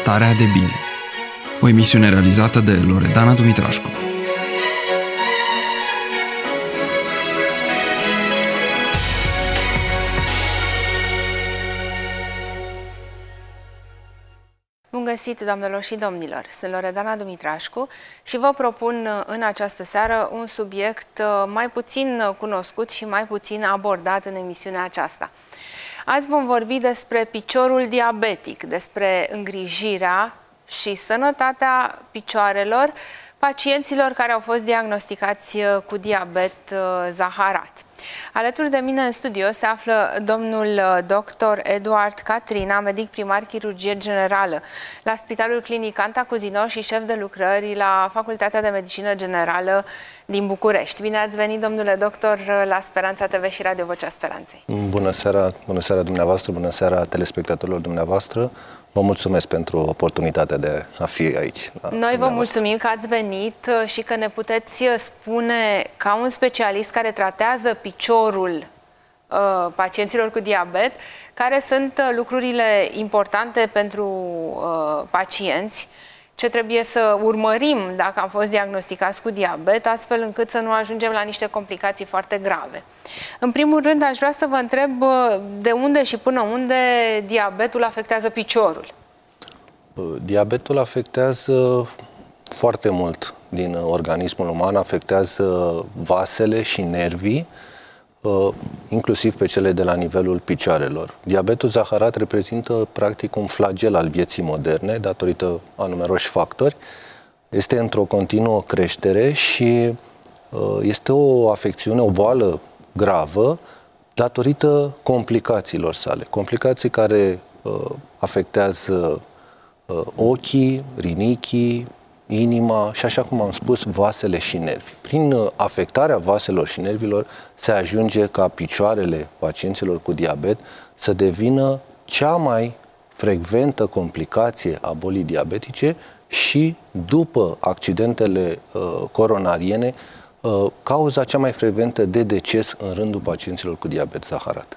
Starea de bine. O emisiune realizată de Loredana Dumitrașcu. Bun găsit, doamnelor și domnilor! Sunt Loredana Dumitrașcu și vă propun în această seară un subiect mai puțin cunoscut și mai puțin abordat în emisiunea aceasta. Azi vom vorbi despre piciorul diabetic, despre îngrijirea și sănătatea picioarelor pacienților care au fost diagnosticați cu diabet zaharat. Alături de mine în studio se află domnul dr. Eduard Catrina, medic primar chirurgie generală la Spitalul Clinic Cantacuzino și șef de lucrări la Facultatea de Medicină Generală din București. Bine ați venit, domnule doctor, la Speranța TV și Radio Vocea Speranței. Bună seara dumneavoastră, bună seara telespectatorilor dumneavoastră. Vă mulțumesc pentru oportunitatea de a fi aici. Noi vă mulțumim că ați venit și că ne puteți spune, ca un specialist care tratează piciorul pacienților cu diabet, care sunt lucrurile importante pentru pacienți, ce trebuie să urmărim dacă am fost diagnosticați cu diabet, astfel încât să nu ajungem la niște complicații foarte grave. În primul rând, aș vrea să vă întreb de unde și până unde diabetul afectează piciorul. Diabetul afectează foarte mult din organismul uman, afectează vasele și nervii, inclusiv pe cele de la nivelul picioarelor. Diabetul zaharat reprezintă practic un flagel al vieții moderne datorită a numeroși factori. Este într-o continuă creștere și este o afecțiune, o boală gravă datorită complicațiilor sale. Complicații care afectează ochii, rinichii, inima și, așa cum am spus, vasele și nervi. Prin afectarea vaselor și nervilor se ajunge ca picioarele pacienților cu diabet să devină cea mai frecventă complicație a bolii diabetice și, după accidentele coronariene, cauza cea mai frecventă de deces în rândul pacienților cu diabet zaharat.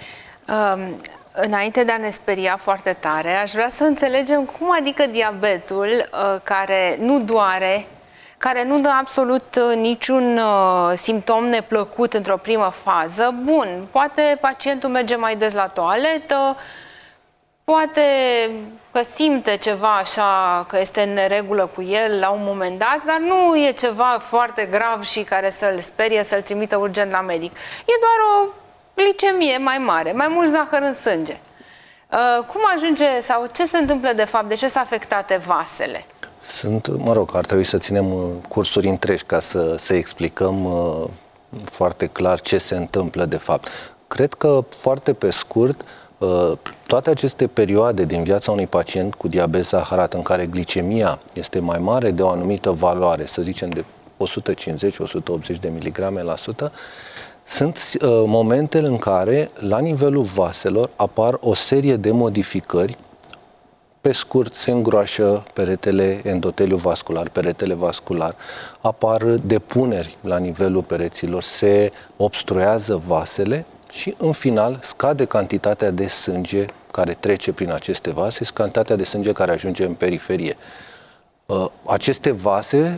Înainte de a ne speria foarte tare, aș vrea să înțelegem cum adică diabetul care nu doare, care nu dă absolut niciun simptom neplăcut într-o primă fază. Bun, poate pacientul merge mai des la toaletă, poate că simte ceva așa, că este în neregulă cu el la un moment dat, dar nu e ceva foarte grav și care să-l sperie, să-l trimită urgent la medic. E doar o glicemie mai mare, mai mult zahăr în sânge. Cum ajunge sau ce se întâmplă de fapt? De ce sunt afectate vasele? Ar trebui să ținem cursuri întregi ca să explicăm foarte clar ce se întâmplă de fapt. Cred că, foarte pe scurt, toate aceste perioade din viața unui pacient cu diabet zaharat în care glicemia este mai mare de o anumită valoare, să zicem de 150-180 de miligrame la sută, sunt momentele în care, la nivelul vaselor, apar o serie de modificări. Pe scurt, se îngroașă peretele endoteliu vascular, peretele vascular, apar depuneri la nivelul pereților, se obstruează vasele și, în final, scade cantitatea de sânge care trece prin aceste vase, cantitatea de sânge care ajunge în periferie. Aceste vase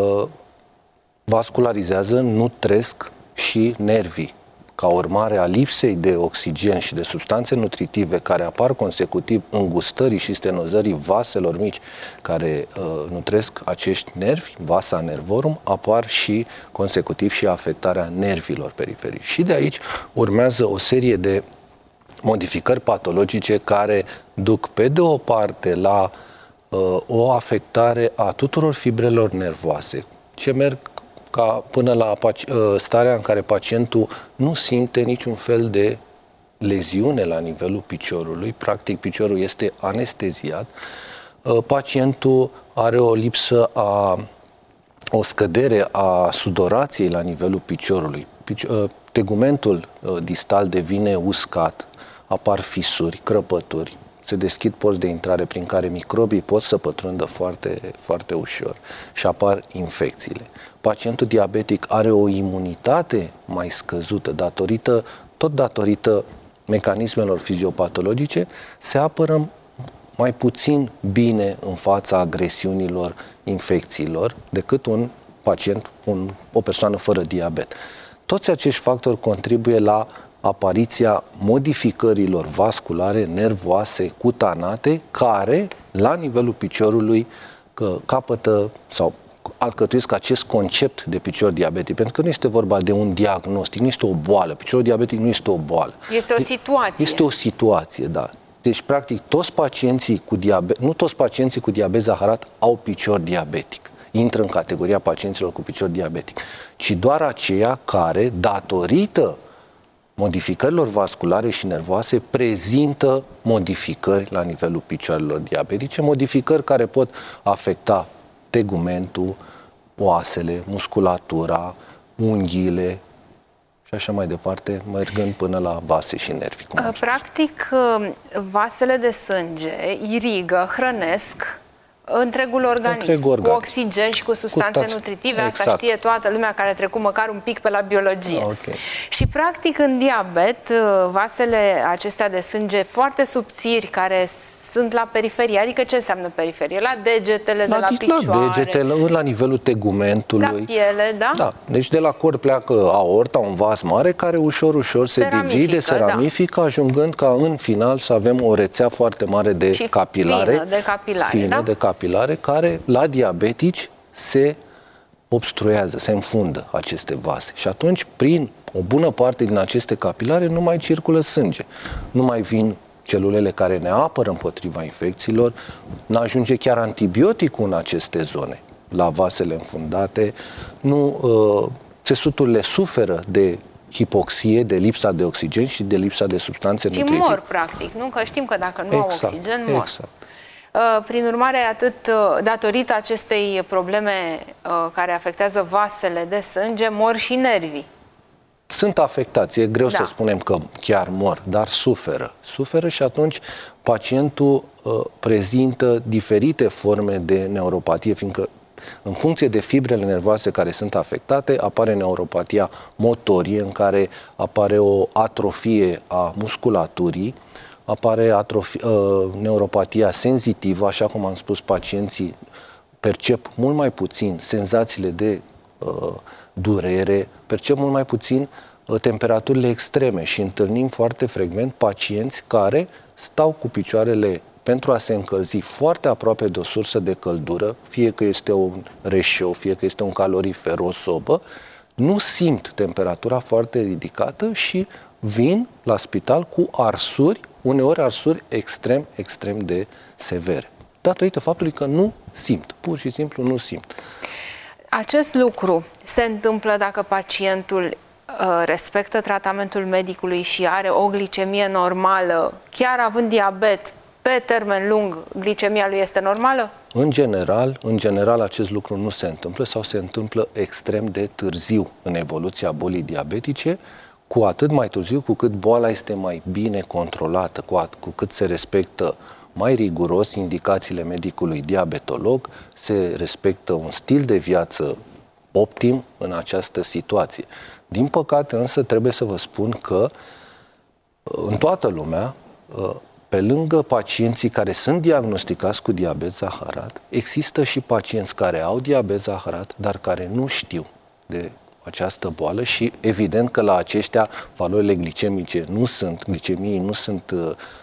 vascularizează, nutresc și nervii. Ca urmare a lipsei de oxigen și de substanțe nutritive care apar consecutiv îngustării și stenozării vaselor mici care nutresc acești nervi, vasa nervorum, apar și consecutiv și afectarea nervilor periferici. Și de aici urmează o serie de modificări patologice care duc pe de o parte la o afectare a tuturor fibrelor nervoase, ce merg până la starea în care pacientul nu simte niciun fel de leziune la nivelul piciorului, practic piciorul este anesteziat, pacientul are o scădere a sudorației la nivelul piciorului, tegumentul distal devine uscat, apar fisuri, crăpături, se deschid porți de intrare prin care microbii pot să pătrundă foarte, foarte ușor și apar infecțiile. Pacientul diabetic are o imunitate mai scăzută datorită mecanismelor fiziopatologice, se apără mai puțin bine în fața agresiunilor, infecțiilor, decât un pacient, o persoană fără diabet. Toți acești factori contribuie la apariția modificărilor vasculare, nervoase, cutanate, care, la nivelul piciorului, capătă sau alcătuiesc acest concept de picior diabetic, pentru că nu este vorba de un diagnostic, nu este o boală. Piciorul diabetic nu este o boală. Este o situație. Este o situație, da. Deci, practic, toți pacienții cu diabet, nu toți pacienții cu diabet zaharat au picior diabetic. Intră în categoria pacienților cu picior diabetic, ci doar aceia care, datorită modificărilor vasculare și nervoase, prezintă modificări la nivelul picioarelor diabetice, modificări care pot afecta tegumentul, oasele, musculatura, unghiile și așa mai departe, mergând până la vase și nervi. Practic, vasele de sânge irigă, hrănesc întregul organism, cu oxigen și cu substanțe nutritive. Exact. Asta știe toată lumea care a trecut măcar un pic pe la biologie. Okay. Și practic în diabet, vasele acestea de sânge foarte subțiri care sunt la periferie. Adică ce înseamnă periferie? La degetele, de la picioare. La degetele, la nivelul tegumentului. La piele, da? Da. Deci de la corp pleacă aorta, un vas mare, care ușor, ușor se divide, se ramifică, ajungând ca în final să avem o rețea foarte mare de capilare. Fină de capilare, care la diabetici se obstruează, se înfundă aceste vase. Și atunci, prin o bună parte din aceste capilare, nu mai circulă sânge. Nu mai vin celulele care ne apără împotriva infecțiilor, n-ajunge chiar antibioticul în aceste zone, la vasele înfundate, țesuturile suferă de hipoxie, de lipsa de oxigen și de lipsa de substanțe nutritive. Și mor, practic, nu? Că știm că dacă nu au oxigen, mor. Exact. Prin urmare, datorită acestei probleme care afectează vasele de sânge, mor și nervii. Sunt afectați, e greu să spunem că chiar mor, dar suferă. Suferă și atunci pacientul prezintă diferite forme de neuropatie, fiindcă în funcție de fibrele nervoase care sunt afectate, apare neuropatia motorie, în care apare o atrofie a musculaturii, apare neuropatia senzitivă, așa cum am spus, pacienții percep mult mai puțin senzațiile de durere, percep mult mai puțin temperaturile extreme și întâlnim foarte frecvent pacienți care stau cu picioarele pentru a se încălzi foarte aproape de o sursă de căldură, fie că este un reșeu, fie că este un calorifer, o sobă, nu simt temperatura foarte ridicată și vin la spital cu arsuri, uneori arsuri extrem, extrem de severe, datorită faptului că nu simt, pur și simplu nu simt. Acest lucru se întâmplă dacă pacientul respectă tratamentul medicului și are o glicemie normală, chiar având diabet, pe termen lung, glicemia lui este normală? În general acest lucru nu se întâmplă sau se întâmplă extrem de târziu în evoluția bolii diabetice, cu atât mai târziu cu cât boala este mai bine controlată, cu cât se respectă mai riguros indicațiile medicului diabetolog, se respectă un stil de viață optim în această situație. Din păcate, însă, trebuie să vă spun că în toată lumea, pe lângă pacienții care sunt diagnosticați cu diabet zaharat, există și pacienți care au diabet zaharat, dar care nu știu de această boală și evident că la aceștia valorile glicemice glicemiei nu sunt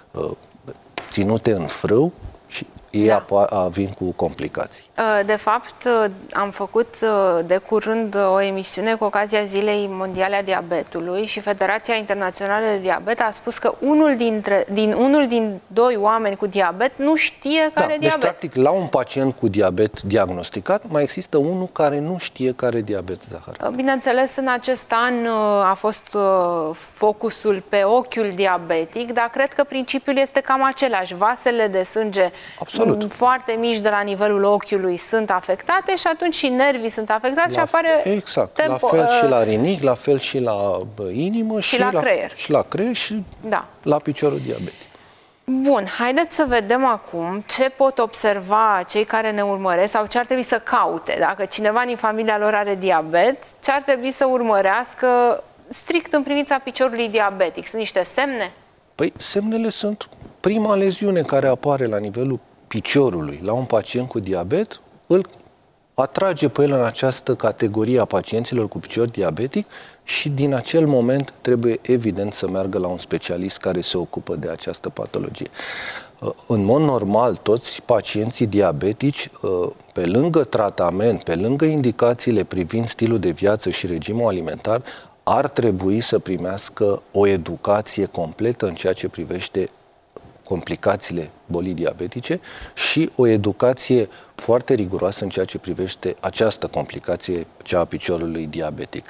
ținute în frâu și ei vin cu complicații. De fapt, am făcut de curând o emisiune cu ocazia Zilei Mondiale a Diabetului și Federația Internațională de Diabet a spus că unul din doi oameni cu diabet nu știe care e diabet. Deci, practic, la un pacient cu diabet diagnosticat, mai există unul care nu știe care e diabet zaharat. Bineînțeles, în acest an a fost focusul pe ochiul diabetic, dar cred că principiul este cam același. Vasele de sânge foarte mici de la nivelul ochiului sunt afectate și atunci și nervii sunt afectați și apare... Exact, la fel și la rinic, la fel și la inimă și la creier. Și la creier și la piciorul diabetic. Bun, haideți să vedem acum ce pot observa cei care ne urmăresc sau ce ar trebui să caute. Dacă cineva din familia lor are diabet, ce ar trebui să urmărească strict în privința piciorului diabetic? Sunt niște semne? Păi, semnele sunt Prima leziune care apare la nivelul piciorului la un pacient cu diabet îl atrage pe el în această categorie a pacienților cu picior diabetic și din acel moment trebuie evident să meargă la un specialist care se ocupă de această patologie. În mod normal, toți pacienții diabetici, pe lângă tratament, pe lângă indicațiile privind stilul de viață și regimul alimentar, ar trebui să primească o educație completă în ceea ce privește complicațiile bolii diabetice și o educație foarte riguroasă în ceea ce privește această complicație, cea a piciorului diabetic.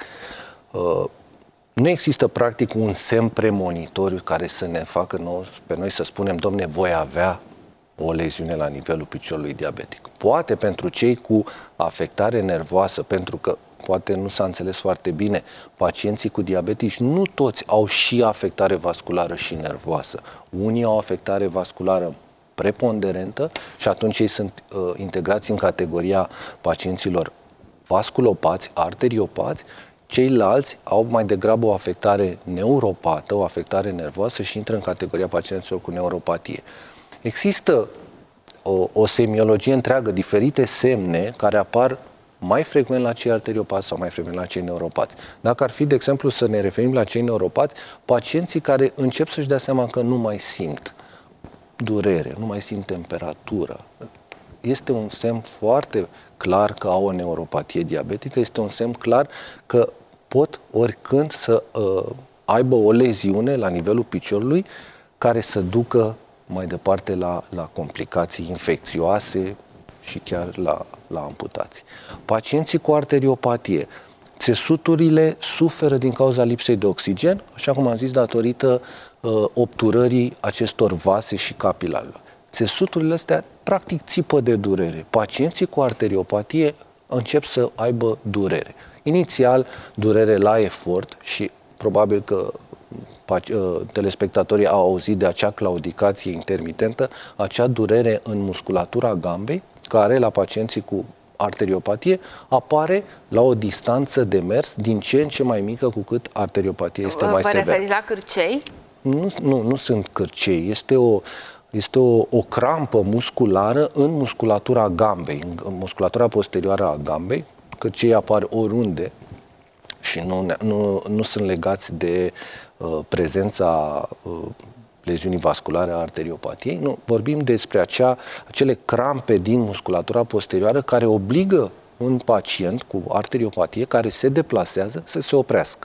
Nu există practic un semn premonitoriu care să ne facă pe noi să spunem, domne, voi avea o leziune la nivelul piciorului diabetic. Poate pentru cei cu afectare nervoasă, pentru că poate nu s-a înțeles foarte bine, pacienții cu diabetici nu toți au și afectare vasculară și nervoasă. Unii au afectare vasculară preponderentă și atunci ei sunt integrați în categoria pacienților vasculopați, arteriopați. Ceilalți au mai degrabă o afectare neuropată, o afectare nervoasă și intră în categoria pacienților cu neuropatie. Există o semiologie întreagă, diferite semne care apar mai frecvent la cei arteriopați sau mai frecvent la cei neuropați. Dacă ar fi, de exemplu, să ne referim la cei neuropați, pacienții care încep să-și dea seama că nu mai simt durere, nu mai simt temperatură, este un semn foarte clar că au o neuropatie diabetică, este un semn clar că pot oricând să aibă o leziune la nivelul piciorului care să ducă mai departe la complicații infecțioase și chiar la amputații. Pacienții cu arteriopatie, țesuturile suferă din cauza lipsei de oxigen, așa cum am zis, datorită obturării acestor vase și capilarelor. Țesuturile astea practic țipă de durere. Pacienții cu arteriopatie încep să aibă durere. Inițial, durere la efort și probabil că telespectatorii au auzit de acea claudicație intermitentă, acea durere în musculatura gambei, care la pacienții cu arteriopatie apare la o distanță de mers din ce în ce mai mică cu cât arteriopatia este mai severă. Vă referiți la cârcei? Nu sunt cârcei. Este o crampă musculară în musculatura gambei, în musculatura posterioară a gambei. Cârceii apar oriunde și nu sunt legați de prezența leziunii vasculare a arteriopatiei. Nu, vorbim despre acele crampe din musculatura posterioară care obligă un pacient cu arteriopatie care se deplasează să se oprească.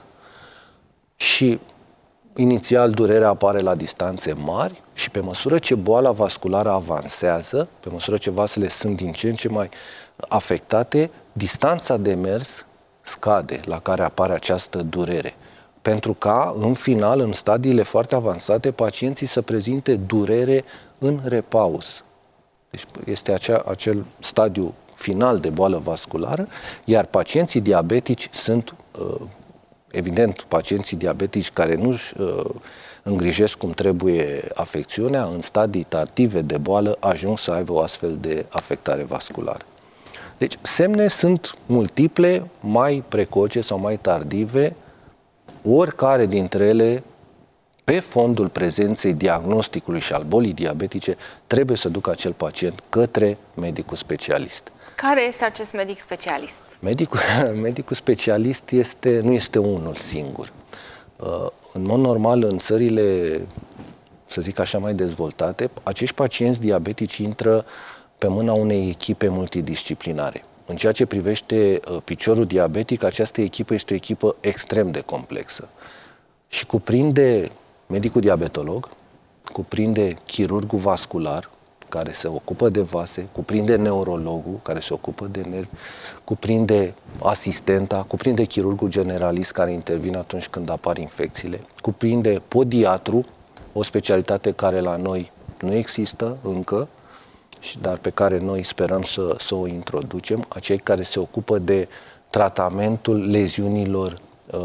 Și inițial durerea apare la distanțe mari și pe măsură ce boala vasculară avansează, pe măsură ce vasele sunt din ce în ce mai afectate, distanța de mers scade la care apare această durere. Pentru ca, în final, în stadiile foarte avansate, pacienții să prezinte durere în repaus. Deci este acel stadiu final de boală vasculară, iar pacienții diabetici sunt, evident, pacienții diabetici care nu-și îngrijesc cum trebuie afecțiunea, în stadii tardive de boală ajung să aibă o astfel de afectare vasculară. Deci, semne sunt multiple, mai precoce sau mai tardive, oricare dintre ele, pe fondul prezenței diagnosticului și al bolii diabetice, trebuie să ducă acel pacient către medicul specialist. Care este acest medic specialist? Medicul specialist nu este unul singur. În mod normal, în țările, să zic așa, mai dezvoltate, acești pacienți diabetici intră pe mâna unei echipe multidisciplinare. În ceea ce privește piciorul diabetic, această echipă este o echipă extrem de complexă și cuprinde medicul diabetolog, cuprinde chirurgul vascular, care se ocupă de vase, cuprinde neurologul, care se ocupă de nervi, cuprinde asistenta, cuprinde chirurgul generalist, care intervine atunci când apar infecțiile, cuprinde podiatru, o specialitate care la noi nu există încă, dar pe care noi sperăm să o introducem, acei care se ocupă de tratamentul leziunilor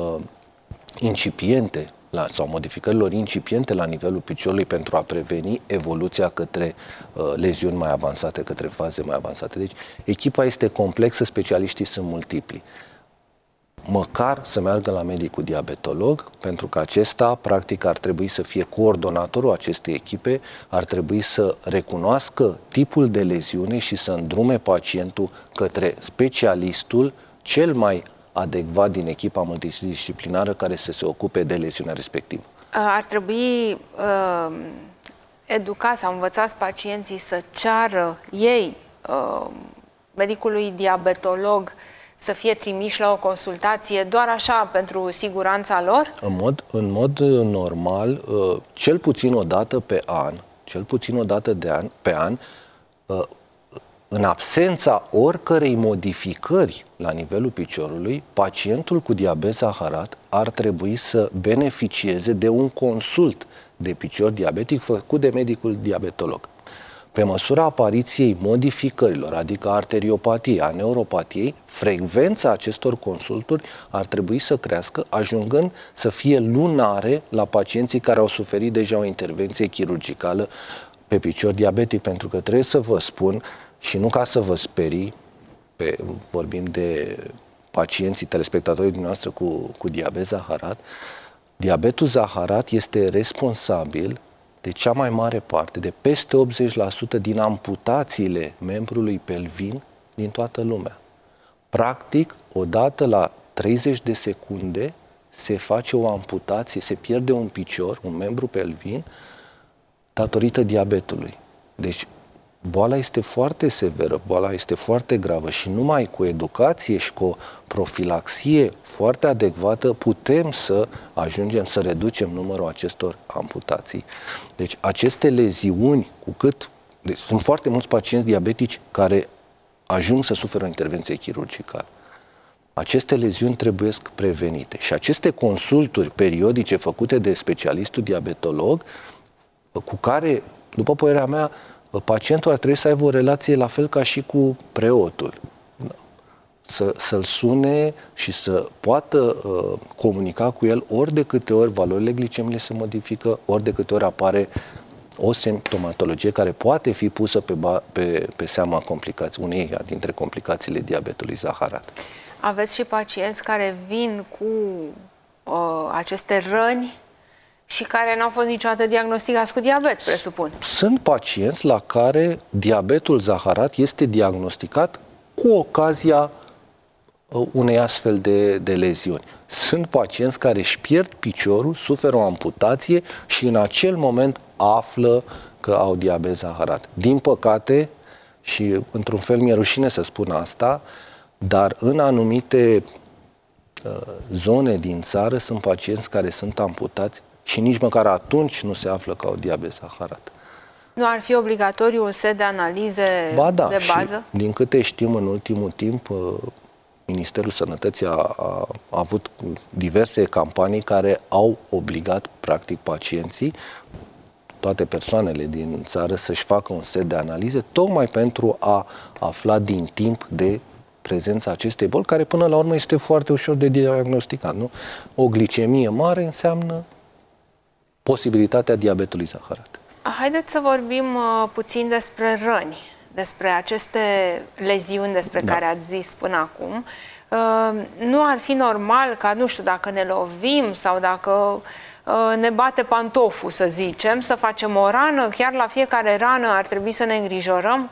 incipiente sau modificărilor incipiente la nivelul piciorului pentru a preveni evoluția către leziuni mai avansate, către faze mai avansate. Deci, echipa este complexă, specialiștii sunt multipli. măcar să meargă la medicul diabetolog, pentru că acesta, practic, ar trebui să fie coordonatorul acestei echipe, ar trebui să recunoască tipul de leziune și să îndrume pacientul către specialistul cel mai adecvat din echipa multidisciplinară care să se ocupe de leziunea respectivă. Ar trebui educați sau învățați pacienții să ceară ei medicului diabetolog să fie trimiși la o consultație doar așa pentru siguranța lor? În mod normal, cel puțin o dată pe an, în absența oricărei modificări la nivelul piciorului, pacientul cu diabet zaharat ar trebui să beneficieze de un consult de picior diabetic făcut de medicul diabetolog. Pe măsura apariției modificărilor, adică arteriopatiei, a neuropatiei, frecvența acestor consulturi ar trebui să crească, ajungând să fie lunare la pacienții care au suferit deja o intervenție chirurgicală pe picior diabetic, pentru că trebuie să vă spun, și nu ca să vă sperii, vorbim de pacienții, telespectatorii dumneavoastră cu diabet zaharat, diabetul zaharat este responsabil de cea mai mare parte, de peste 80% din amputațiile membrului pelvin din toată lumea. Practic, odată la 30 de secunde se face o amputație, se pierde un picior, un membru pelvin, datorită diabetului. Deci, boala este foarte severă, boala este foarte gravă și numai cu educație și cu o profilaxie foarte adecvată putem să ajungem să reducem numărul acestor amputații. Deci aceste leziuni, sunt foarte mulți pacienți diabetici care ajung să suferă o intervenție chirurgicală. Aceste leziuni trebuie prevenite și aceste consulturi periodice făcute de specialistul diabetolog, cu care, după părerea mea, pacientul ar trebui să aibă o relație la fel ca și cu preotul. Să-l sune și să poată comunica cu el ori de câte ori valorile glicemice se modifică, ori de câte ori apare o simptomatologie care poate fi pusă pe seama uneia dintre complicațiile diabetului zaharat. Aveți și pacienți care vin cu aceste răni și care n-au fost niciodată diagnosticați cu diabet, presupun. Sunt pacienți la care diabetul zaharat este diagnosticat cu ocazia unei astfel de leziuni. Sunt pacienți care își pierd piciorul, suferă o amputație și în acel moment află că au diabet zaharat. Din păcate, și într-un fel mi-e rușine să spun asta, dar în anumite zone din țară sunt pacienți care sunt amputați și nici măcar atunci nu se află că au diabet zaharat. Nu ar fi obligatoriu un set de analize de bază? Și, din câte știm, în ultimul timp, Ministerul Sănătății a avut diverse campanii care au obligat, practic, pacienții, toate persoanele din țară, să-și facă un set de analize, tocmai pentru a afla din timp de prezența acestei boli, care până la urmă este foarte ușor de diagnosticat. Nu? O glicemie mare înseamnă posibilitatea diabetului zaharat. Haideți să vorbim puțin despre răni, despre aceste leziuni despre care ați zis până acum. Nu ar fi normal ca, nu știu, dacă ne lovim sau dacă ne bate pantoful, să zicem, să facem o rană? Chiar la fiecare rană ar trebui să ne îngrijorăm?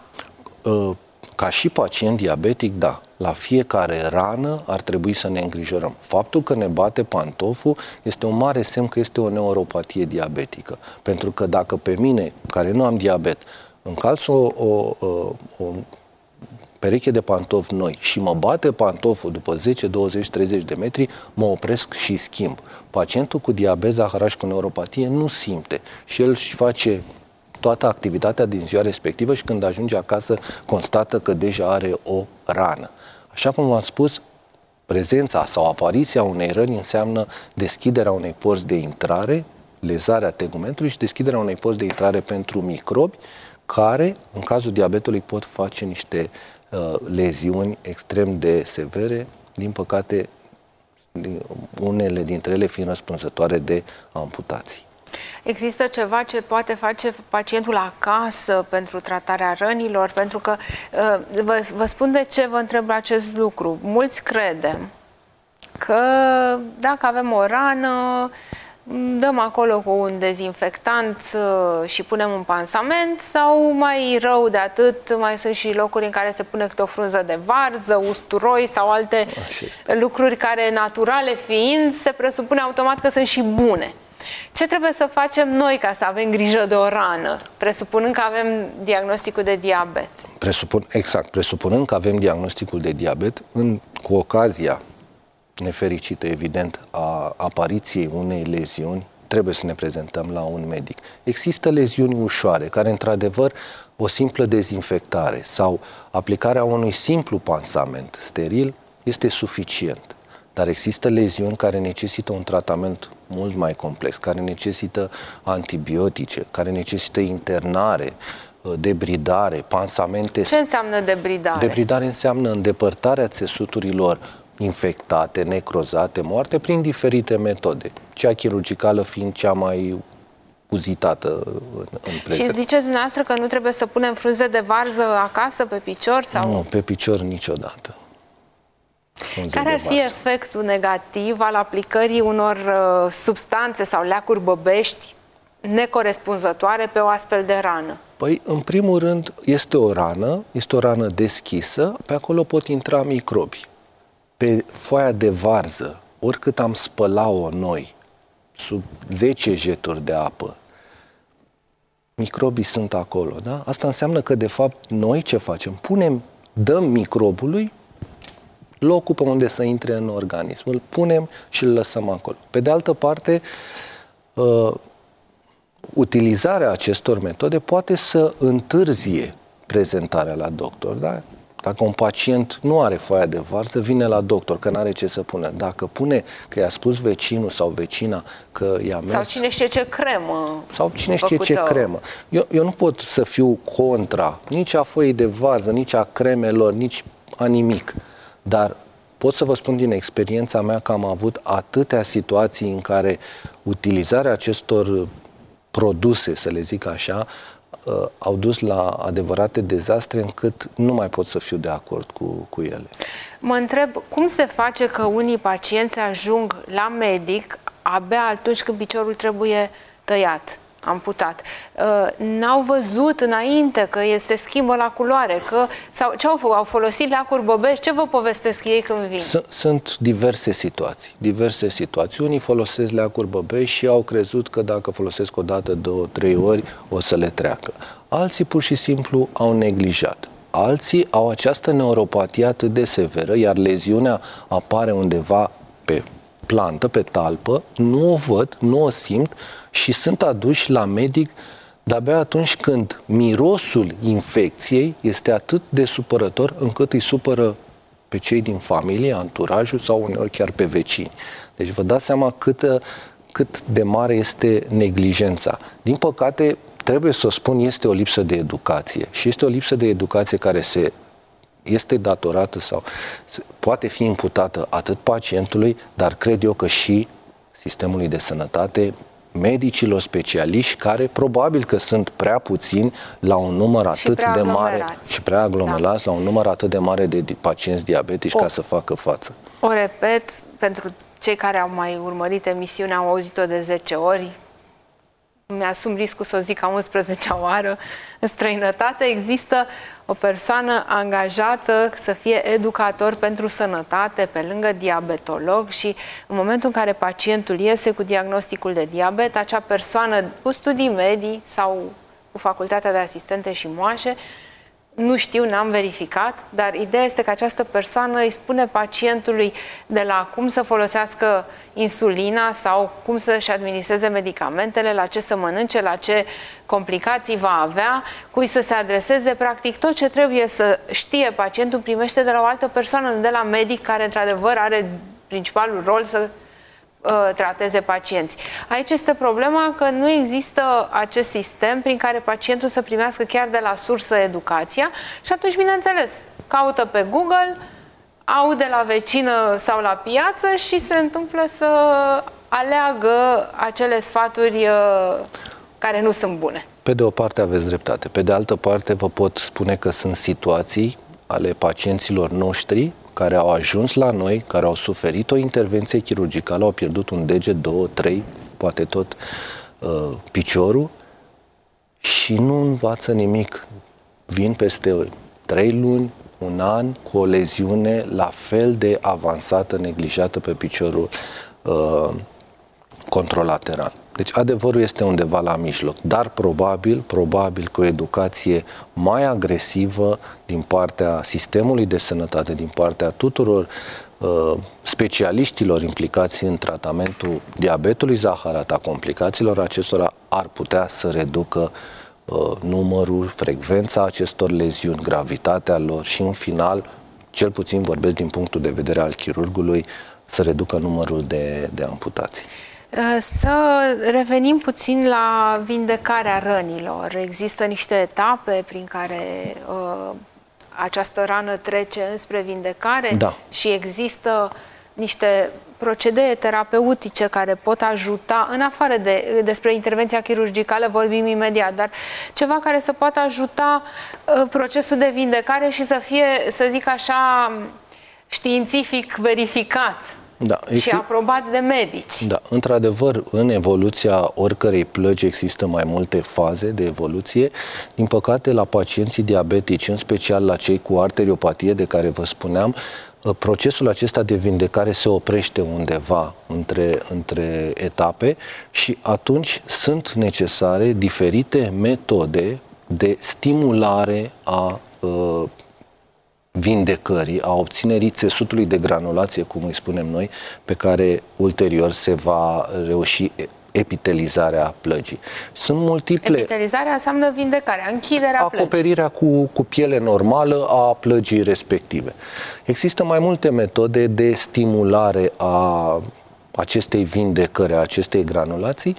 Ca și pacient diabetic, da. La fiecare rană ar trebui să ne îngrijorăm. Faptul că ne bate pantoful este un mare semn că este o neuropatie diabetică. Pentru că dacă pe mine, care nu am diabet, încalț o pereche de pantofi noi și mă bate pantoful după 10, 20, 30 de metri, mă opresc și schimb. Pacientul cu diabet zaharat și cu neuropatie nu simte și el își face toată activitatea din ziua respectivă și când ajunge acasă constată că deja are o rană. Așa cum v-am spus, prezența sau apariția unei răni înseamnă deschiderea unei porți de intrare, lezarea tegumentului și deschiderea unei porți de intrare pentru microbi care, în cazul diabetului, pot face niște leziuni extrem de severe, din păcate, unele dintre ele fiind răspunzătoare de amputații. Există ceva ce poate face pacientul acasă pentru tratarea rănilor? Pentru că, vă spun de ce vă întreb acest lucru. Mulți credem că dacă avem o rană, dăm acolo cu un dezinfectant și punem un pansament, sau mai rău de atât, mai sunt și locuri în care se pune câte o frunză de varză, usturoi sau alte lucruri care, naturale fiind, se presupune automat că sunt și bune. Ce trebuie să facem noi ca să avem grijă de o rană, presupunând că avem diagnosticul de diabet? Presupunând că avem diagnosticul de diabet, cu ocazia nefericită, evident, a apariției unei leziuni, trebuie să ne prezentăm la un medic. Există leziuni ușoare, care, într-adevăr, o simplă dezinfectare sau aplicarea unui simplu pansament steril este suficient. Dar există leziuni care necesită un tratament mult mai complex, care necesită antibiotice, care necesită internare, debridare, pansamente. Ce înseamnă debridare? Debridare înseamnă îndepărtarea țesuturilor infectate, necrozate, moarte prin diferite metode. Cea chirurgicală fiind cea mai uzitată în prezent. Și ziceți dumneavoastră că nu trebuie să punem frunze de varză acasă, pe picior? Sau? Nu, pe picior niciodată. Care ar fi efectul negativ al aplicării unor substanțe sau leacuri băbești necorespunzătoare pe o astfel de rană? Păi, în primul rând, este o rană deschisă, pe acolo pot intra microbi. Pe foaia de varză, oricât am spăla-o noi, sub 10 jeturi de apă, microbii sunt acolo, da? Asta înseamnă că, de fapt, noi ce facem? Dăm microbului locul pe unde să intre în organism. Îl punem și îl lăsăm acolo. Pe de altă parte, utilizarea acestor metode poate să întârzie prezentarea la doctor, da? Dacă un pacient nu are foaia de varză, vine la doctor, că n-are ce să pună. Dacă pune că i-a spus vecinul sau vecina că i-a mers... Sau cine știe ce cremă. Sau cine știe ce cremă. Eu nu pot să fiu contra nici a foii de varză, nici a cremelor, nici a nimic. Dar pot să vă spun din experiența mea că am avut atâtea situații în care utilizarea acestor produse, să le zic așa, au dus la adevărate dezastre încât nu mai pot să fiu de acord cu ele. Mă întreb, cum se face că unii pacienți ajung la medic abia atunci când piciorul trebuie tăiat, amputat? N-au văzut înainte că se schimbă la culoare, sau ce au făcut? Au folosit leacuri băbești? Ce vă povestesc ei când vin? Sunt diverse situații. Unii folosesc leacuri băbești și au crezut că dacă folosesc o dată, 2-3 ori, o să le treacă. Alții pur și simplu au neglijat. Alții au această neuropatie atât de severă, iar leziunea apare undeva pe plantă, pe talpă, nu o văd, nu o simt și sunt aduși la medic de-abia atunci când mirosul infecției este atât de supărător încât îi supără pe cei din familie, anturajul sau uneori chiar pe vecini. Deci vă dați seama cât de mare este neglijența. Din păcate, trebuie să o spun, este o lipsă de educație și este o lipsă de educație care este datorată sau poate fi imputată atât pacientului, dar cred eu că și sistemului de sănătate, medicilor specialiști, care probabil că sunt prea puțini la un număr atât de mare și prea aglomerați la un număr atât de mare de pacienți diabetici ca să facă față. O repet, pentru cei care au mai urmărit emisiunea, au auzit-o de 10 ori, mi-asum riscul să o zic a 11-a oară, în străinătate există o persoană angajată să fie educator pentru sănătate, pe lângă diabetolog, și în momentul în care pacientul iese cu diagnosticul de diabet, acea persoană cu studii medii sau cu facultatea de asistente și moașe, nu știu, n-am verificat, dar ideea este că această persoană îi spune pacientului de la cum să folosească insulina sau cum să-și administreze medicamentele, la ce să mănânce, la ce complicații va avea, cui să se adreseze, practic tot ce trebuie să știe pacientul primește de la o altă persoană, nu de la medic, care într-adevăr are principalul rol să trateze pacienți. Aici este problema că nu există acest sistem prin care pacientul să primească chiar de la sursă educația și atunci, bineînțeles, caută pe Google, aude la vecină sau la piață și se întâmplă să aleagă acele sfaturi care nu sunt bune. Pe de o parte aveți dreptate. Pe de altă parte vă pot spune că sunt situații ale pacienților noștri care au ajuns la noi, care au suferit o intervenție chirurgicală, au pierdut un deget, 2, 3, poate tot piciorul și nu învață nimic. Vin peste 3 luni, un an, cu o leziune la fel de avansată, neglijată pe piciorul contralateral. Deci adevărul este undeva la mijloc, dar probabil că o educație mai agresivă din partea sistemului de sănătate, din partea tuturor specialiștilor implicați în tratamentul diabetului zaharat, a complicațiilor acestora, ar putea să reducă numărul, frecvența acestor leziuni, gravitatea lor și în final, cel puțin vorbesc din punctul de vedere al chirurgului, să reducă numărul de amputații. Să revenim puțin la vindecarea rănilor. Există niște etape prin care această rană trece înspre vindecare? Da. Și există niște procedee terapeutice care pot ajuta, în afară despre intervenția chirurgicală vorbim imediat, dar ceva care să poată ajuta procesul de vindecare și să fie, să zic așa, științific verificat. Da, și aprobat de medici. Da, într-adevăr, în evoluția oricărei plăgi există mai multe faze de evoluție. Din păcate, la pacienții diabetici, în special la cei cu arteriopatie de care vă spuneam, procesul acesta de vindecare se oprește undeva între etape și atunci sunt necesare diferite metode de stimulare a vindecării, a obținerii țesutului de granulație, cum îi spunem noi, pe care ulterior se va reuși epitelizarea plăgii. Sunt multiple... Epitelizarea înseamnă vindecarea, închiderea plăgii. Acoperirea cu piele normală a plăgii respective. Există mai multe metode de stimulare a acestei vindecări, a acestei granulații.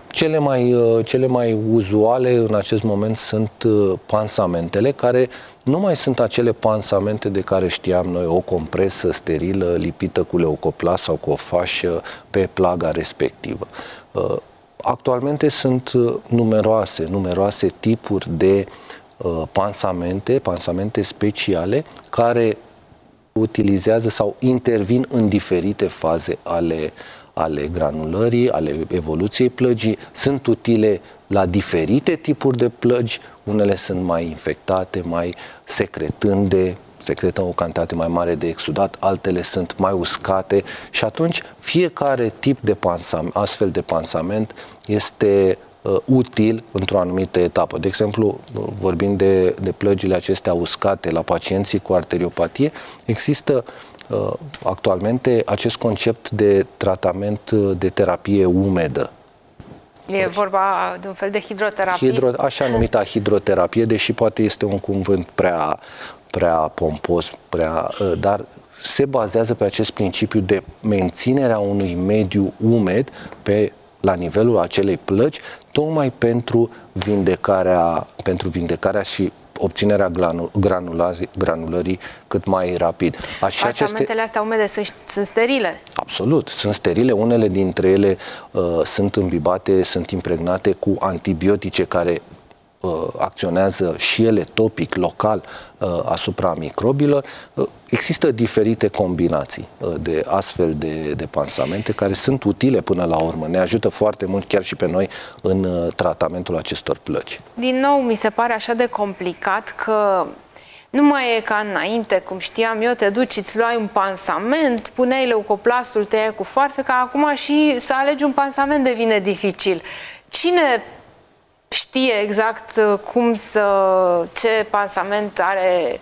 Cele mai uzuale în acest moment sunt pansamentele, care nu mai sunt acele pansamente de care știam noi, o compresă sterilă lipită cu leucoplast sau cu o fașă pe plaga respectivă. Actualmente sunt numeroase tipuri de pansamente speciale care utilizează sau intervin în diferite faze ale granulării, ale evoluției plăgii, sunt utile la diferite tipuri de plăgi, unele sunt mai infectate, mai secretă o cantitate mai mare de exudat, altele sunt mai uscate și atunci fiecare tip de astfel de pansament este util într-o anumită etapă. De exemplu, vorbind de plăgile acestea uscate la pacienții cu arteriopatie, există actualmente acest concept de tratament de terapie umedă. E vorba de un fel de hidroterapie? Așa numită hidroterapie, deși poate este un cuvânt prea pompos, dar se bazează pe acest principiu de menținerea unui mediu umed la nivelul acelei plăgi, tocmai pentru vindecarea și obținerea granulării cât mai rapid. Pansamentele astea umede sunt sterile? Absolut, sunt sterile. Unele dintre ele sunt îmbibate, sunt impregnate cu antibiotice care acționează și ele topic, local, asupra microbilor. Există diferite combinații de astfel de pansamente care sunt utile până la urmă. Ne ajută foarte mult chiar și pe noi în tratamentul acestor plăgi. Din nou, mi se pare așa de complicat că nu mai e ca înainte, cum știam eu, te duci, îți luai un pansament, puneai leucoplastul, te iai cu foarfeca, acum și să alegi un pansament devine dificil. Cine știe exact ce pansament are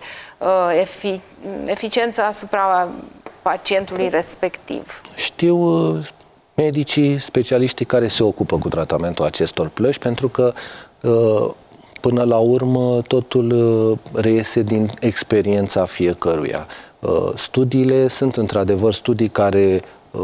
eficiență asupra pacientului respectiv? Știu medicii, specialiștii care se ocupă cu tratamentul acestor plăgi, pentru că până la urmă totul reiese din experiența fiecăruia. Studiile sunt într-adevăr studii care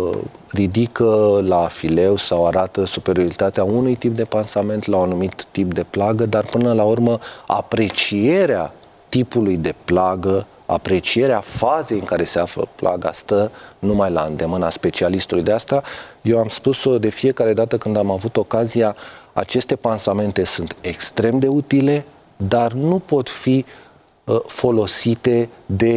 ridică la fileu sau arată superioritatea unui tip de pansament la un anumit tip de plagă, dar până la urmă aprecierea tipului de plagă, aprecierea fazei în care se află plaga stă numai la îndemâna specialistului. De asta eu am spus-o de fiecare dată când am avut ocazia, aceste pansamente sunt extrem de utile, dar nu pot fi folosite de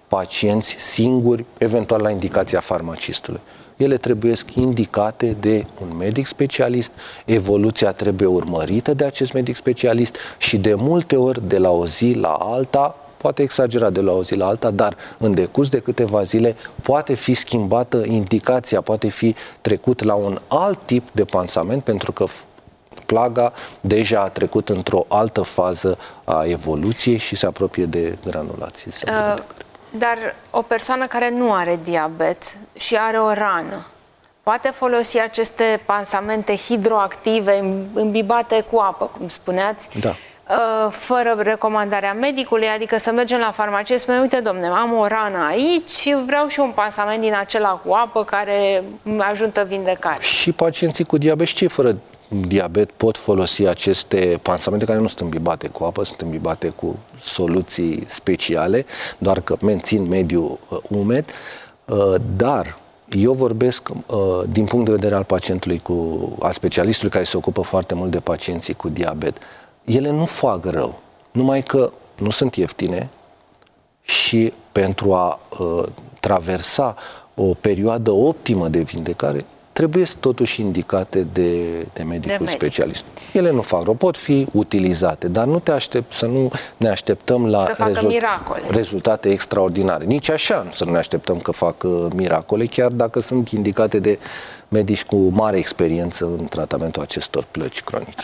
pacienți singuri, eventual la indicația farmacistului. Ele trebuie indicate de un medic specialist, evoluția trebuie urmărită de acest medic specialist și de multe ori de la o zi la alta, poate exagera de la o zi la alta, dar în decurs de câteva zile poate fi schimbată indicația, poate fi trecut la un alt tip de pansament pentru că plaga deja a trecut într-o altă fază a evoluției și se apropie de granulații. Dar o persoană care nu are diabet și are o rană, poate folosi aceste pansamente hidroactive îmbibate cu apă, cum spuneați, da, fără recomandarea medicului, adică să mergem la farmacie și spune, uite domne, am o rană aici și vreau și un pansament din acela cu apă care ajută vindecare. Și pacienții cu diabet și cei fără diabet pot folosi aceste pansamente care nu sunt îmbibate cu apă, sunt îmbibate cu soluții speciale, doar că mențin mediul umed, dar eu vorbesc din punct de vedere al pacientului, al specialistului care se ocupă foarte mult de pacienții cu diabet. Ele nu fac rău, numai că nu sunt ieftine și pentru a traversa o perioadă optimă de vindecare trebuie totuși indicate de medicul specialist. Ele nu fac rău, pot fi utilizate, dar să nu ne așteptăm la rezultate extraordinare. Nici așa să nu ne așteptăm că fac miracole, chiar dacă sunt indicate de medici cu mare experiență în tratamentul acestor plăci cronice.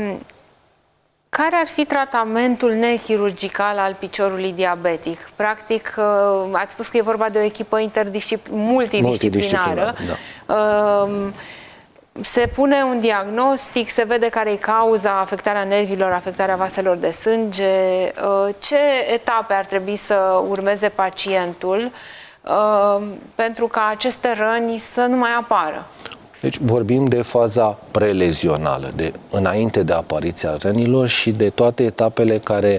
Care ar fi tratamentul nechirurgical al piciorului diabetic? Practic, ați spus că e vorba de o echipă multidisciplinară. Da. Se pune un diagnostic, se vede care e cauza, afectarea nervilor, afectarea vaselor de sânge. Ce etape ar trebui să urmeze pacientul pentru ca aceste răni să nu mai apară? Deci vorbim de faza prelezională, de înainte de apariția rănilor și de toate etapele care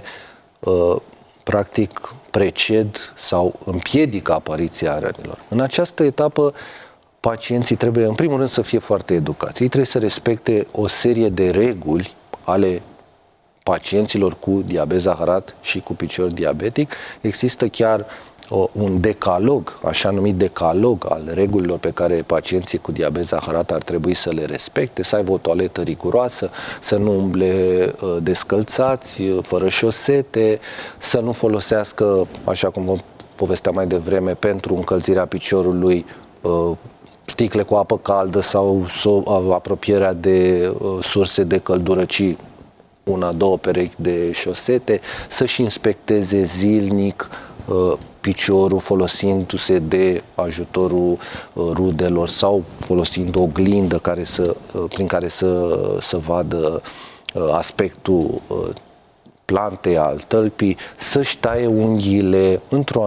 practic preced sau împiedică apariția rănilor. În această etapă pacienții trebuie în primul rând să fie foarte educați. Ei trebuie să respecte o serie de reguli ale pacienților cu diabet zaharat și cu picior diabetic. Există chiar un decalog, așa numit decalog al regulilor pe care pacienții cu diabet zaharat ar trebui să le respecte, să aibă o toaletă riguroasă, să nu umble descălțați, fără șosete, să nu folosească, așa cum vă povesteam mai devreme, pentru încălzirea piciorului sticle cu apă caldă sau apropierea de surse de căldură, ci una-două perechi de șosete, să-și inspecteze zilnic piciorul folosindu-se de ajutorul rudelor sau folosind o oglindă prin care să vadă aspectul plantei, al tălpii, să-și taie unghiile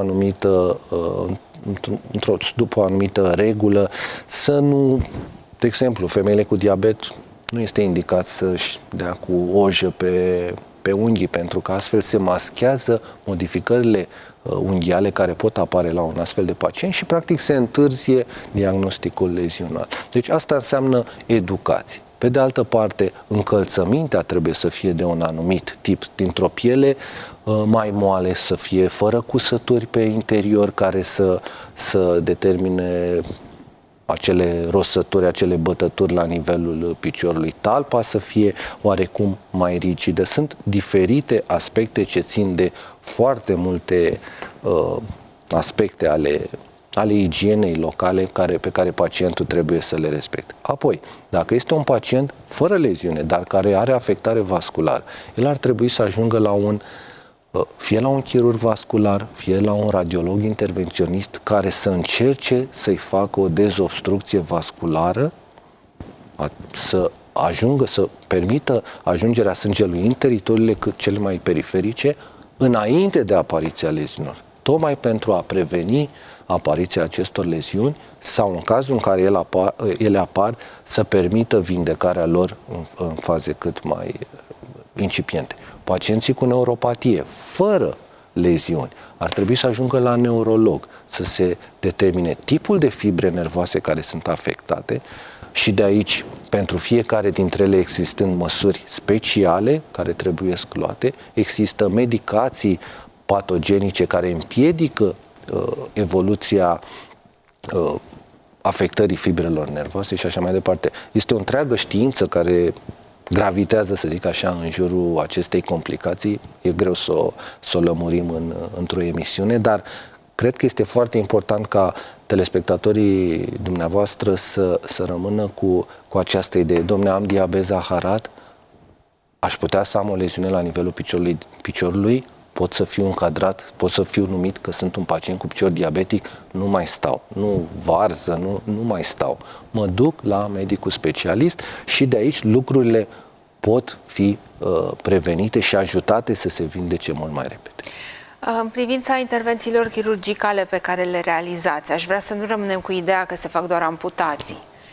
după o anumită regulă, să nu, de exemplu, femeile cu diabet nu este indicat să-și dea cu ojă pe unghii, pentru că astfel se maschează modificările unghiale care pot apare la un astfel de pacient și practic se întârzie diagnosticul lezional. Deci asta înseamnă educație. Pe de altă parte, încălțămintea trebuie să fie de un anumit tip, dintr-o piele mai moale, să fie fără cusături pe interior care să determine acele rosături, acele bătături la nivelul piciorului, talpa să fie oarecum mai rigidă. Sunt diferite aspecte ce țin de foarte multe aspecte ale igienei locale pe care pacientul trebuie să le respecte. Apoi, dacă este un pacient fără leziune, dar care are afectare vasculară, el ar trebui să ajungă fie la un chirurg vascular, fie la un radiolog intervenționist care să încerce să-i facă o dezobstrucție vasculară, să permită ajungerea sângelui în teritoriile cele mai periferice înainte de apariția leziunilor, tocmai pentru a preveni apariția acestor leziuni sau în cazul în care ele apar să permită vindecarea lor în faze cât mai incipiente. Pacienții cu neuropatie, fără leziuni, ar trebui să ajungă la neurolog, să se determine tipul de fibre nervoase care sunt afectate și de aici, pentru fiecare dintre ele existând măsuri speciale care trebuie luate, există medicații patogenice care împiedică evoluția afectării fibrelor nervoase și așa mai departe. Este o întreagă știință care gravitează, să zic așa, în jurul acestei complicații. E greu să o lămurim într-o emisiune, dar cred că este foarte important ca telespectatorii dumneavoastră să rămână cu această idee. Dom'le, am diabet zaharat, aș putea să am o leziune la nivelul piciorului, pot să fiu încadrat, pot să fiu numit că sunt un pacient cu picior diabetic, nu mai stau, nu varză, nu mai stau. Mă duc la medicul specialist și de aici lucrurile pot fi prevenite și ajutate să se vindece mult mai repede. În privința intervențiilor chirurgicale pe care le realizați, aș vrea să nu rămânem cu ideea că se fac doar amputații.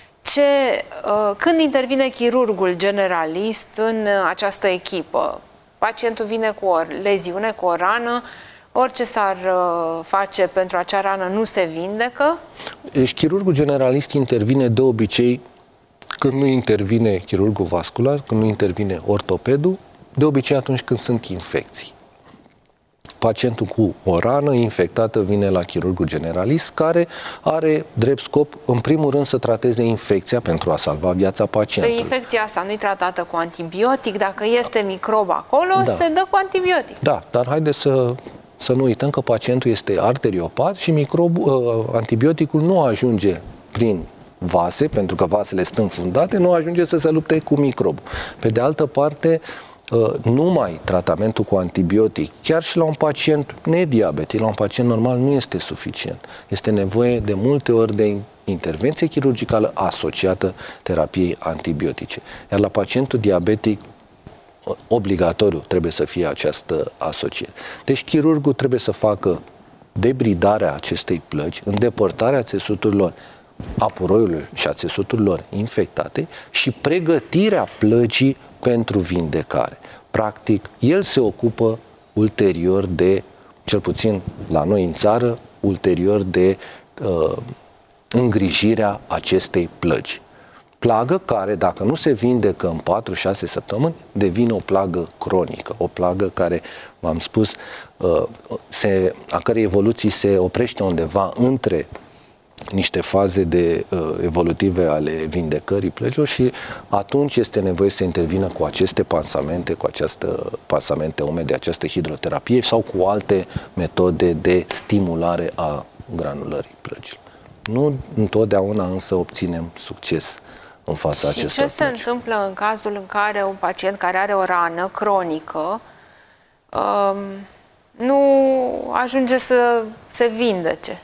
Când intervine chirurgul generalist în această echipă? Pacientul vine cu o leziune, cu o rană, orice s-ar face pentru acea rană nu se vindecă? Deci chirurgul generalist intervine de obicei când nu intervine chirurgul vascular, când nu intervine ortopedul, de obicei atunci când sunt infecții. Pacientul cu o rană infectată vine la chirurgul generalist, care are drept scop, în primul rând, să trateze infecția pentru a salva viața pacientului. Infecția asta nu e tratată cu antibiotic, dacă este microb acolo, se dă cu antibiotic. Da, dar haideți să nu uităm că pacientul este arteriopat și antibioticul nu ajunge prin vase, pentru că vasele sunt înfundate, nu ajunge să se lupte cu microbul. Pe de altă parte, numai tratamentul cu antibiotic, chiar și la un pacient nediabetic, la un pacient normal, nu este suficient. Este nevoie de multe ori de intervenție chirurgicală asociată terapiei antibiotice. Iar la pacientul diabetic, obligatoriu trebuie să fie această asociere. Deci chirurgul trebuie să facă debridarea acestei plăci, îndepărtarea țesuturilor a puroiului și a țesuturilor infectate și pregătirea plăcii pentru vindecare. Practic, el se ocupă ulterior de, cel puțin la noi în țară, ulterior de îngrijirea acestei plăci. Plagă care, dacă nu se vindecă în 4-6 săptămâni, devine o plagă cronică, o plagă care, v-am spus, a cărei evoluții se oprește undeva între niște faze evolutive ale vindecării plăcilor și atunci este nevoie să intervină cu aceste pansamente umede, această hidroterapie sau cu alte metode de stimulare a granulării plăcilor. Nu întotdeauna însă obținem succes în fața acestor plăci. Și ce se întâmplă în cazul în care un pacient care are o rană cronică nu ajunge să se vindece?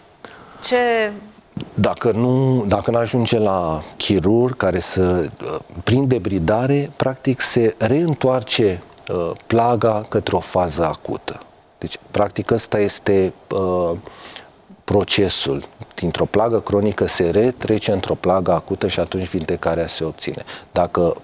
Dacă nu ajunge la chirurg care prin debridare, practic se reîntoarce plaga către o fază acută. Deci, practic, ăsta este procesul. Dintr-o plagă cronică se retrece într-o plagă acută și atunci vindecarea se obține. Dacă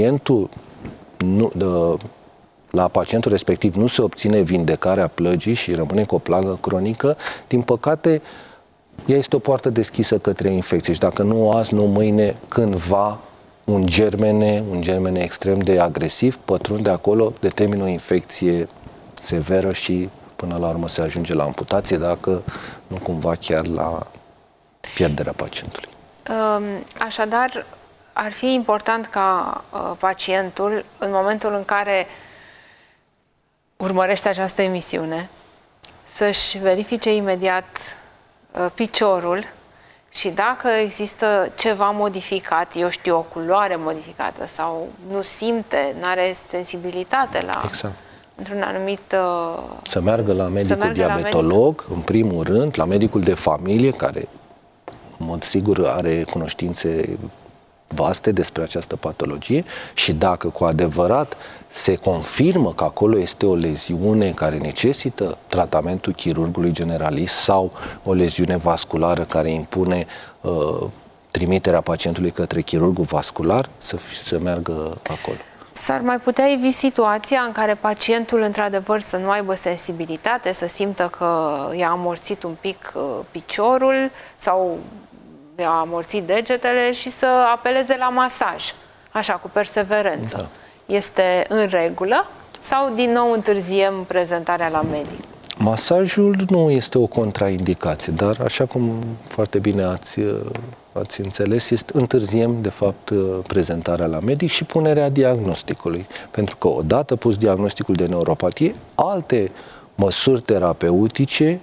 la pacientul respectiv nu se obține vindecarea plăgii și rămâne cu o plagă cronică, din păcate, ea este o poartă deschisă către infecție și dacă nu azi, nu mâine, cândva un germene extrem de agresiv pătrunde acolo, determină o infecție severă și până la urmă se ajunge la amputație, dacă nu cumva chiar la pierderea pacientului. Așadar, ar fi important ca pacientul, în momentul în care urmărește această emisiune, să-și verifice imediat piciorul și dacă există ceva modificat, eu știu, o culoare modificată sau nu simte, nu are sensibilitate la... Exact. Într-un anumit... Să meargă la medicul diabetolog, în primul rând, la medicul de familie, care, în mod sigur, are cunoștințe vaste despre această patologie și dacă cu adevărat se confirmă că acolo este o leziune care necesită tratamentul chirurgului generalist sau o leziune vasculară care impune trimiterea pacientului către chirurgul vascular, să meargă acolo. S-ar mai putea evi situația în care pacientul, într-adevăr, să nu aibă sensibilitate, să simtă că i-a amorțit un pic piciorul sau i-a amorțit degetele și să apeleze la masaj, așa, cu perseverență. Da. Este în regulă sau din nou întârziem prezentarea la medic? Masajul nu este o contraindicație, dar așa cum foarte bine ați înțeles, întârziem de fapt prezentarea la medic și punerea diagnosticului. Pentru că odată pus diagnosticul de neuropatie, alte măsuri terapeutice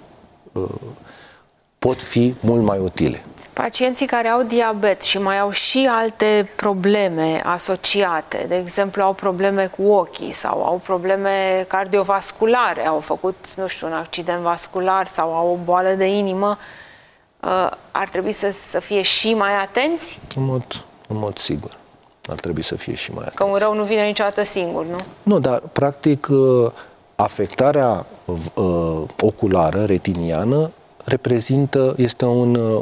pot fi mult mai utile. Pacienții care au diabet și mai au și alte probleme asociate, de exemplu au probleme cu ochii sau au probleme cardiovasculare, au făcut, nu știu, un accident vascular sau au o boală de inimă, ar trebui să fie și mai atenți? În mod sigur. Ar trebui să fie și mai atenți. Că un rău nu vine niciodată singur, nu? Nu, dar practic afectarea oculară, retiniană, este un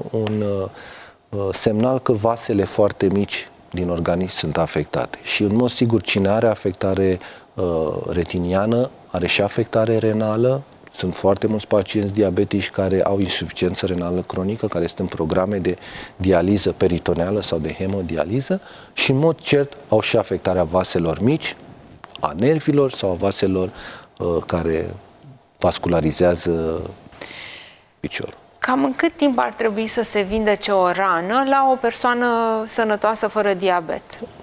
semnal că vasele foarte mici din organism sunt afectate. Și în mod sigur, cine are afectare retiniană, are și afectare renală. Sunt foarte mulți pacienți diabetici care au insuficiență renală cronică, care sunt în programe de dializă peritoneală sau de hemodializă și în mod cert au și afectarea vaselor mici, a nervilor sau a vaselor care vascularizează piciorul. Cam în cât timp ar trebui să se vindece o rană la o persoană sănătoasă fără diabet?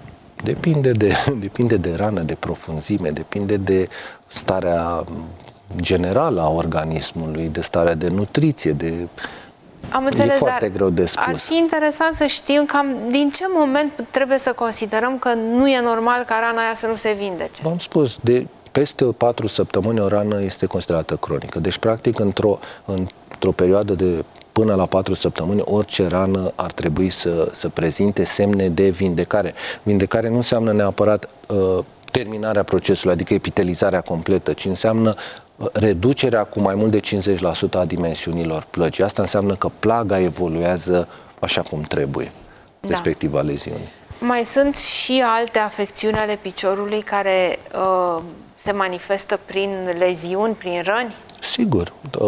Depinde de rană, de profunzime, depinde de starea generală a organismului, de starea de nutriție, Am înțeles, e foarte greu de spus. Ar fi interesant să știm cam din ce moment trebuie să considerăm că nu e normal ca rana aia să nu se vindece. V-am spus, de peste 4 săptămâni o rană este considerată cronică. Deci, practic, într-o perioadă de până la 4 săptămâni, orice rană ar trebui să prezinte semne de vindecare. Vindecare nu înseamnă neapărat terminarea procesului, adică epitelizarea completă, ci înseamnă reducerea cu mai mult de 50% a dimensiunilor plăcii. Asta înseamnă că plaga evoluează așa cum trebuie, respectiv a leziunii. Mai sunt și alte afecțiuni ale piciorului care se manifestă prin leziuni, prin răni? Sigur.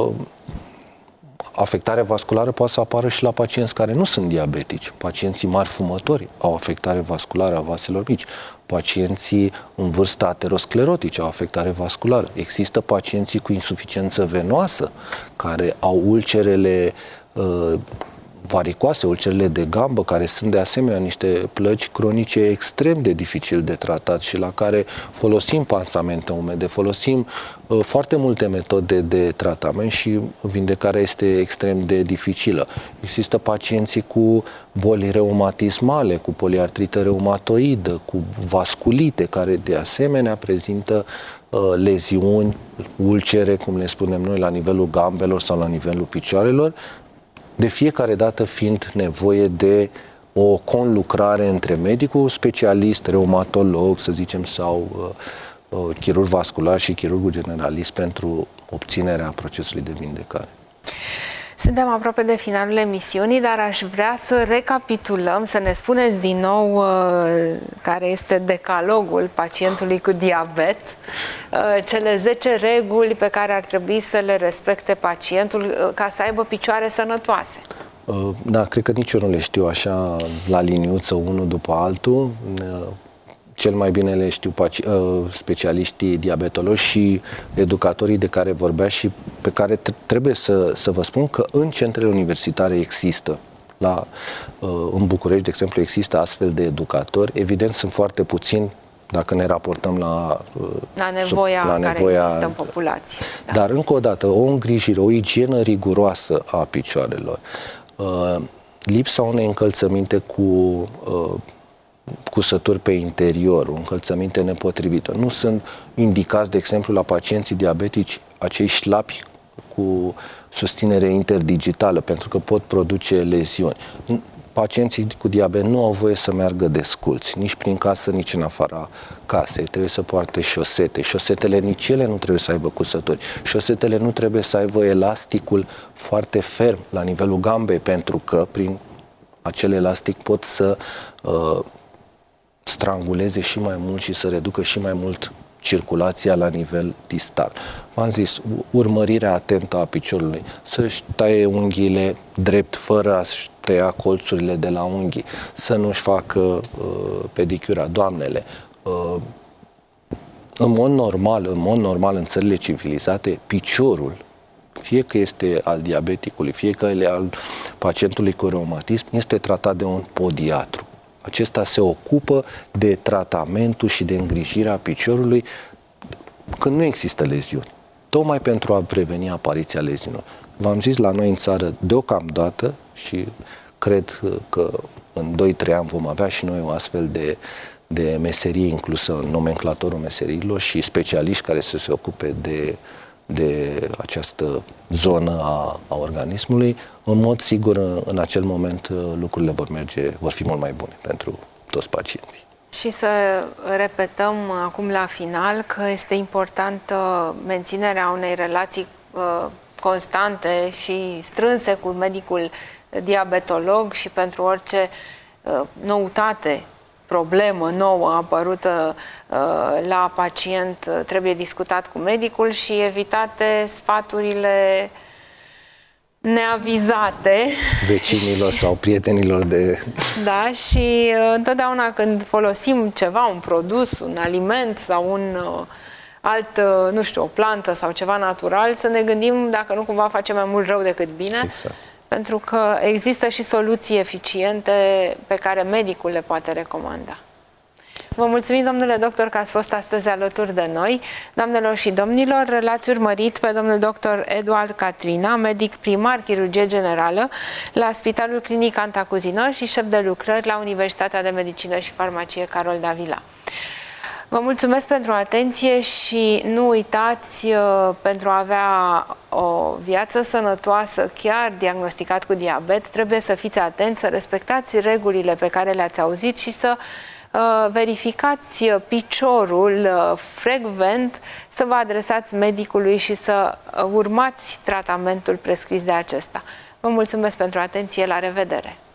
Afectarea vasculară poate să apară și la pacienți care nu sunt diabetici. Pacienții mari fumători au afectare vasculară a vaselor mici. Pacienții în vârstă aterosclerotici au afectare vasculară. Există pacienții cu insuficiență venoasă care au ulcerele varicoase, ulcerele de gambă, care sunt de asemenea niște plăci cronice extrem de dificil de tratat și la care folosim pansamente umede, folosim foarte multe metode de tratament și vindecarea este extrem de dificilă. Există pacienții cu boli reumatismale, cu poliartrită reumatoidă, cu vasculite, care de asemenea prezintă leziuni, ulcere, cum le spunem noi, la nivelul gambelor sau la nivelul picioarelor, de fiecare dată fiind nevoie de o conlucrare între medicul specialist, reumatolog, să zicem, sau chirurg vascular și chirurgul generalist pentru obținerea procesului de vindecare. Suntem aproape de finalul emisiunii, dar aș vrea să recapitulăm, să ne spuneți din nou care este decalogul pacientului cu diabet, cele 10 reguli pe care ar trebui să le respecte pacientul ca să aibă picioare sănătoase. Da, cred că nici eu nu le știu așa la liniuță, unul după altul. Cel mai bine le știu specialiștii diabetologi și educatorii de care vorbea și pe care trebuie să vă spun că în centrele universitare există. În București, de exemplu, există astfel de educatori. Evident, sunt foarte puțini dacă ne raportăm la nevoia care există în populație. Da. Dar, încă o dată, o îngrijire, o igienă riguroasă a picioarelor, lipsa unei încălțăminte cu cusături pe interior, o încălțăminte nepotrivită. Nu sunt indicați, de exemplu, la pacienții diabetici acei șlapi cu susținere interdigitală, pentru că pot produce leziuni. Pacienții cu diabet nu au voie să meargă desculți, nici prin casă, nici în afara casei. Trebuie să poarte șosete. Șosetele nici ele nu trebuie să aibă cusături. Șosetele nu trebuie să aibă elasticul foarte ferm la nivelul gambei, pentru că prin acel elastic pot să stranguleze și mai mult și să reducă și mai mult circulația la nivel distal. V-am zis, urmărirea atentă a piciorului, să-și taie unghiile drept fără a-și tăia colțurile de la unghii, să nu-și facă pedicura, doamnele. În mod normal, în țările civilizate, piciorul fie că este al diabeticului, fie că e al pacientului cu reumatism, este tratat de un podiatru. Acesta se ocupă de tratamentul și de îngrijirea piciorului când nu există leziuni, tocmai pentru a preveni apariția leziunilor. V-am zis, la noi în țară, deocamdată, și cred că în 2-3 ani vom avea și noi o astfel de meserie inclusă în nomenclatorul meseriilor și specialiști care să se ocupe de această zonă a organismului. În mod sigur, în acel moment, lucrurile vor fi mult mai bune pentru toți pacienții. Și să repetăm acum la final că este importantă menținerea unei relații constante și strânse cu medicul diabetolog și pentru orice noutate, problemă nouă apărută la pacient trebuie discutat cu medicul și evitate sfaturile neavizate vecinilor sau prietenilor de... Da, și întotdeauna când folosim ceva, un produs, un aliment sau un alt, nu știu, o plantă sau ceva natural, să ne gândim dacă nu cumva face mai mult rău decât bine. Exact. Pentru că există și soluții eficiente pe care medicul le poate recomanda. Vă mulțumim, domnule doctor, că ați fost astăzi alături de noi. Doamnelor și domnilor, l-ați urmărit pe domnul doctor Eduard Catrina, medic primar chirurgie generală la Spitalul Clinic Cantacuzino și șef de lucrări la Universitatea de Medicină și Farmacie Carol Davila. Vă mulțumesc pentru atenție și nu uitați, pentru a avea o viață sănătoasă, chiar diagnosticat cu diabet, trebuie să fiți atenți, să respectați regulile pe care le-ați auzit și să verificați piciorul frecvent, să vă adresați medicului și să urmați tratamentul prescris de acesta. Vă mulțumesc pentru atenție, la revedere!